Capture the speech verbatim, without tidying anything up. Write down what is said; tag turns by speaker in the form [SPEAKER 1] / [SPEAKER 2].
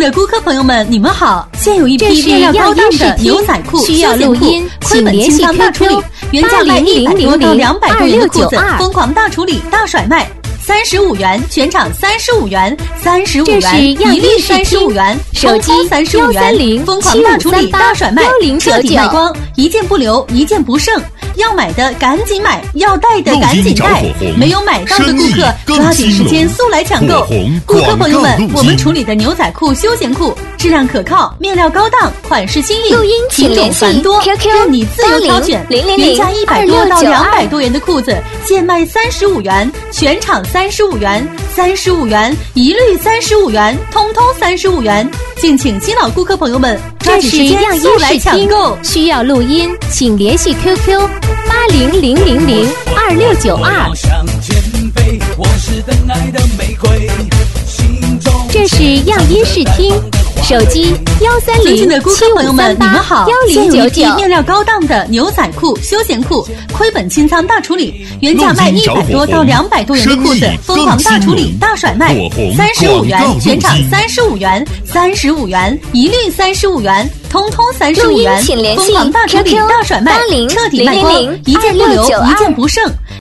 [SPEAKER 1] 的顾客朋友们，你们好！现有一批面料高档的牛仔裤、
[SPEAKER 2] 需要录音，
[SPEAKER 1] 亏本清仓大处理，原价卖一百多到两百多元的裤子，疯狂大处理、大甩卖。三十五元，全场三十五元，三十五元，一律三十五元，
[SPEAKER 2] 手机
[SPEAKER 1] 三十五元，疯狂大处理、大甩卖，彻底卖光，一件不留，一件不剩。要买的赶紧买，要带的赶紧带，没有买到的顾客抓紧时间速来抢购。顾客朋友们，我们处理的牛仔裤、休闲裤质量可靠，面料高档，款式新颖，
[SPEAKER 2] 录音请联系
[SPEAKER 1] 繁多，
[SPEAKER 2] Q Q
[SPEAKER 1] 任你自由挑选。原价一百多到两百多元的裤子，现卖三十五元，全场三十五元，三十五元，一律三十五元，通通三十五元。敬请新老顾客朋友们抓紧时间速来抢购。
[SPEAKER 2] 需要录音，请联系 Q Q 八零零零零二六九二。这是样音视听，手机幺三零七五三八幺零九九。
[SPEAKER 1] 面料高档的牛仔裤、休闲裤，亏本清仓大处理，原价卖一百多到两百多元的裤子，疯狂大处理、大甩卖，三十五元，全场三十五元，三十五元，一律三十五元。通通三十五元，疯狂大处理、大甩卖，彻底卖光，一件不留，一件不剩。